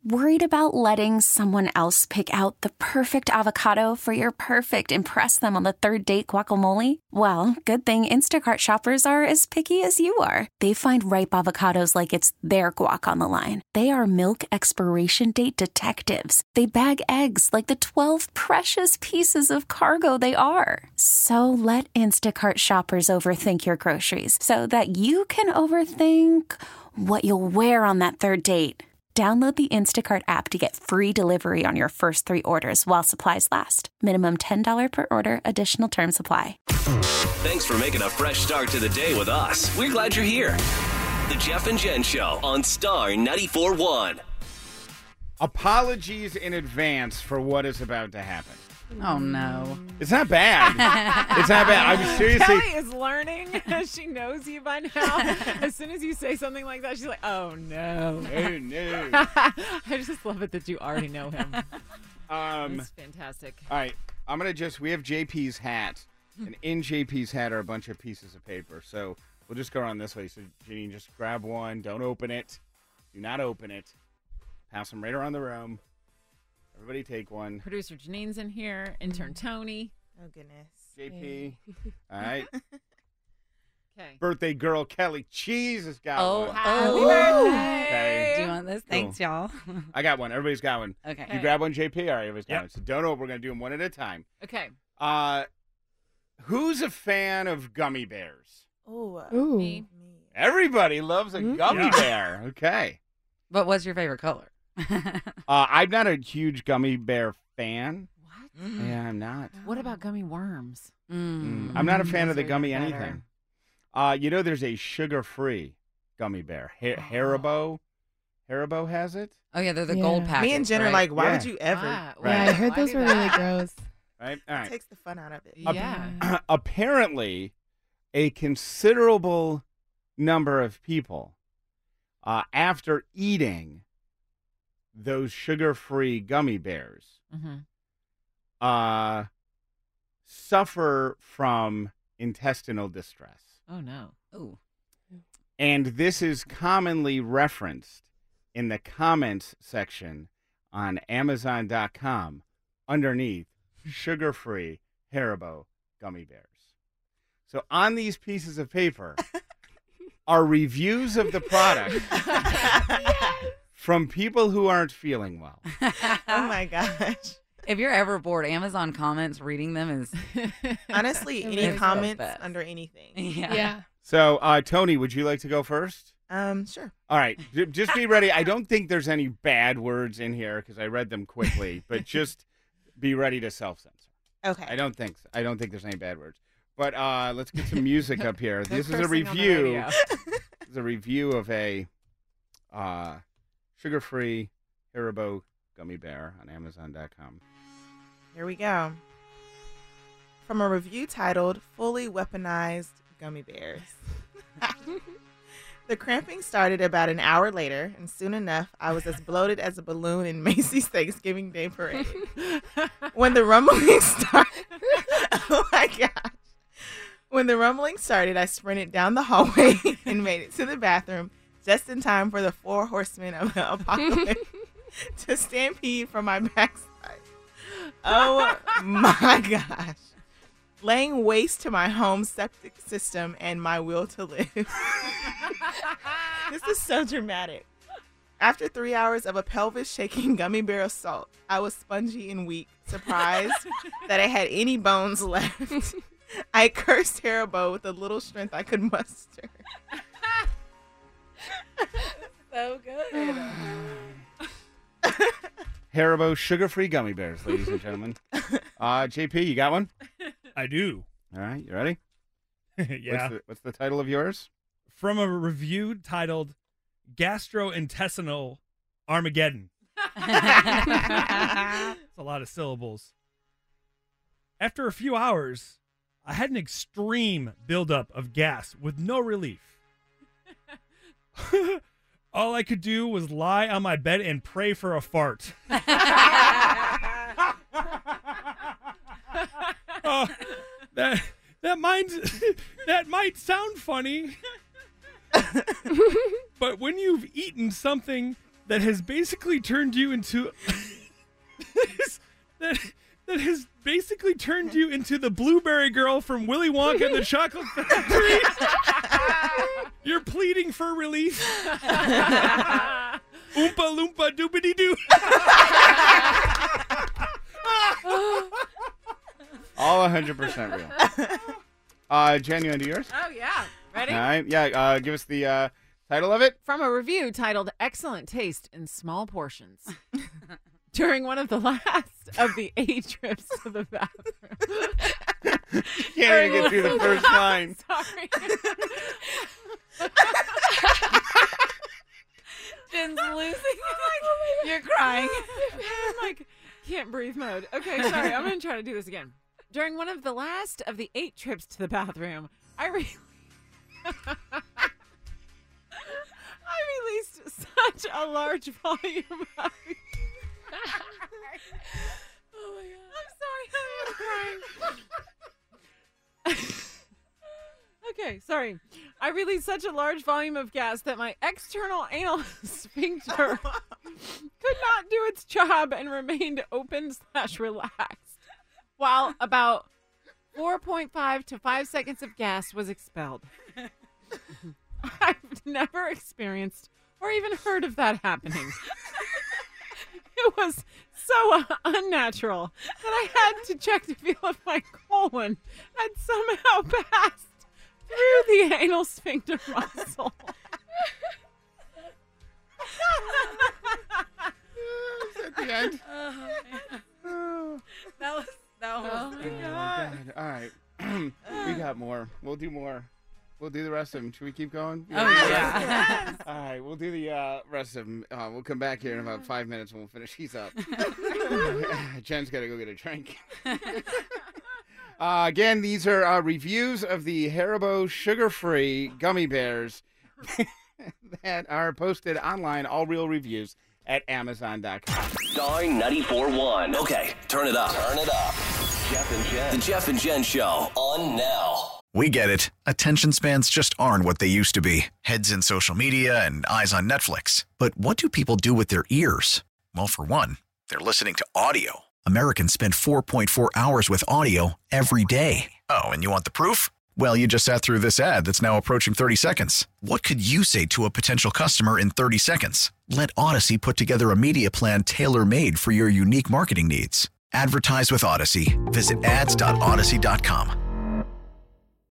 Worried about letting someone else pick out the perfect avocado for your perfect impress them on the third date guacamole? Well, good thing Instacart shoppers are as picky as you are. They find ripe avocados like it's their guac on the line. They are milk expiration date detectives. They bag eggs like the 12 precious pieces of cargo they are. So let Instacart shoppers overthink your groceries so that you can overthink what you'll wear on that third date. Download the Instacart app to get free delivery on your first 3 orders while supplies last. Minimum $10 per order. Additional terms apply. Thanks for making a fresh start to the day with us. We're glad you're here. The Jeff and Jen Show on Star 94.1. Apologies in advance for what is about to happen. Oh, no. It's not bad. It's not bad. I was seriously... Kelly is learning. She knows you by now. As soon as you say something like that, she's like, oh, no. Oh, no. I just love it that you already know him. That's fantastic. All right. We have JP's hat. And in JP's hat are a bunch of pieces of paper. So we'll just go around this way. So, Janine, just grab one. Don't open it. Do not open it. Pass them right around the room. Everybody take one. Producer Janine's in here. Intern Tony. Oh, goodness. JP. All right. Okay. Birthday girl Kelly Cheese has got one. Happy birthday. Okay. Do you want this? Thanks, y'all. I got one. Everybody's got one. Okay. You grab one, JP? All right, everybody's got Yep. one. So don't open. We're going to do them one at a time. Okay. Who's a fan of gummy bears? Ooh. Me. Everybody loves a gummy bear. Okay. But what's your favorite color? I'm not a huge gummy bear fan. What? Yeah, I'm not. What about gummy worms? I'm not a fan of the Those are gummy even better. anything. There's a sugar-free gummy bear. Haribo. Haribo has it. Oh, yeah, they're the gold packets. Me and Jen are right? like, why Yeah. would you ever? Wow. Right. Yeah, I heard Why those do were really that? gross. Right? All It right. takes the fun out of it. Yeah. Apparently, a considerable number of people, after eating those sugar-free gummy bears, Mm-hmm. suffer from intestinal distress. Oh, no. Ooh. And this is commonly referenced in the comments section on Amazon.com underneath sugar-free Haribo gummy bears. So on these pieces of paper are reviews of the product from people who aren't feeling well. Oh my gosh. If you're ever bored, Amazon comments, reading them is... Honestly, It's any the comments best. under anything. Yeah. So, Tony, would you like to go first? Sure. All right. Just be ready. I don't think there's any bad words in here because I read them quickly, but just be ready to self-censor. Okay. I don't think so. I don't think there's any bad words. But let's get some music up here. This is a cursing on the review. radio. This is a review of a sugar-free Haribo gummy bear on Amazon.com. Here we go. From a review titled Fully Weaponized Gummy Bears. The cramping started about an hour later, and soon enough, I was as bloated as a balloon in Macy's Thanksgiving Day Parade. When the rumbling started, oh my gosh. When the rumbling started, I sprinted down the hallway and made it to the bathroom just in time for the 4 horsemen of the apocalypse to stampede from my backside. Oh my gosh. Laying waste to my home septic system and my will to live. This is so dramatic. After 3 hours of a pelvis-shaking gummy bear assault, I was spongy and weak, surprised that I had any bones left. I cursed Haribo with the little strength I could muster. So good. Haribo sugar-free gummy bears, ladies and gentlemen. JP, you got one? I do. All right, you ready? Yeah. What's the title of yours? From a review titled Gastrointestinal Armageddon. It's a lot of syllables. After a few hours, I had an extreme buildup of gas with no relief. All I could do was lie on my bed and pray for a fart. That might sound funny, but when you've eaten something that has basically turned you into that has basically turned you into the blueberry girl from Willy Wonka and the Chocolate Factory. You're pleading for relief. Oompa loompa doobity doo. All 100% real. Jen, you want to do yours? Oh, yeah. Ready? All right. Yeah. Give us the title of it. From a review titled Excellent Taste in Small Portions. During one of the last of the 8 trips to the bathroom. Can't even get through the first line. Sorry. Jen's losing. You're crying. I'm like, can't breathe mode. Okay, sorry. I'm going to try to do this again. During one of the last of the 8 trips to the bathroom, I released such a large volume of... Oh my God. I'm sorry. I'm crying. Okay, sorry. I released such a large volume of gas that my external anal sphincter could not do its job and remained open/relaxed, while about 4.5 to 5 seconds of gas was expelled. I've never experienced or even heard of that happening. It was so unnatural that I had to check to feel if my colon had somehow passed through the anal sphincter muscle. Is that the end? That was. Oh my God. All right. We got more. We'll do more. We'll do the rest of them. Should we keep going? Oh, yeah. All right. We'll do the rest of them. We'll come back here in about 5 minutes and we'll finish these up. Jen's got to go get a drink. Again, these are reviews of the Haribo sugar-free gummy bears that are posted online, all real reviews, at Amazon.com. Star 94.1. Okay, turn it up. Turn it up. Jeff and Jen. The Jeff and Jen Show on now. We get it. Attention spans just aren't what they used to be. Heads in social media and eyes on Netflix. But what do people do with their ears? Well, for one, they're listening to audio. Americans spend 4.4 hours with audio every day. Oh, and you want the proof? Well, you just sat through this ad that's now approaching 30 seconds. What could you say to a potential customer in 30 seconds? Let Odyssey put together a media plan tailor-made for your unique marketing needs. Advertise with Odyssey. Visit ads.odyssey.com.